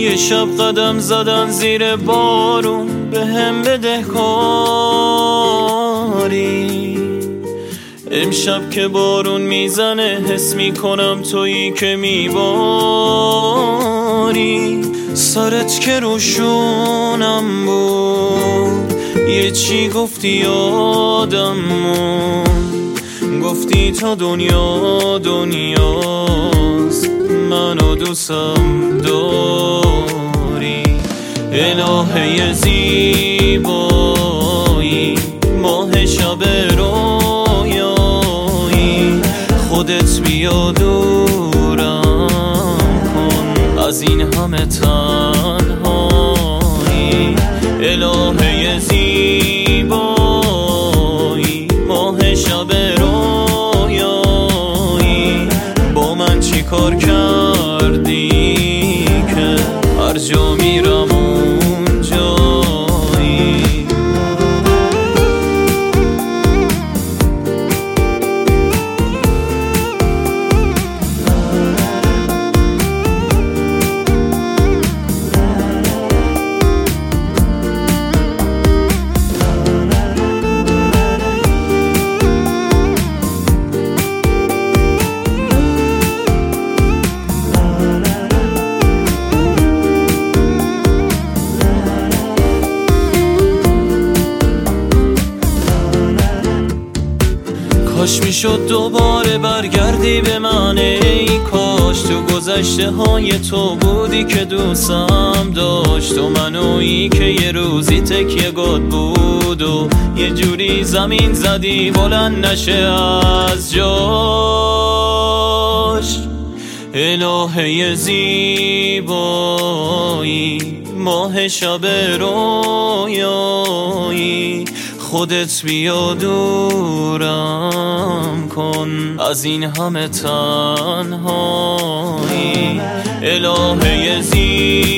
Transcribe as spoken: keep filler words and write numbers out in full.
یه شب قدم زدن زیر بارون به هم بده کاری. امشب که بارون میزنه حس میکنم تویی که میباری. سرت که روشونم بود یه چی گفتی یادم موند. گفتی تا دنیا دنیاست منو دوستم داری. الهه زیبایی ماه شب رویایی خودت بیا دورم کن از این همه تنهایی. الهه زیبایی ماه شب رویایی با من چی کار کردی که هر جا میرم کاش میشد دوباره برگردی به من. ای کاش تو گذشته های تو بودی که دوستم داشت و منویی که یه روزی تکیه گاد بود و یه جوری زمین زدی بلند نشه از جاش. الهه زیبایی ماه شب رویایی خودت بیا دورم کن از این همه تنهایی. الهه زیبایی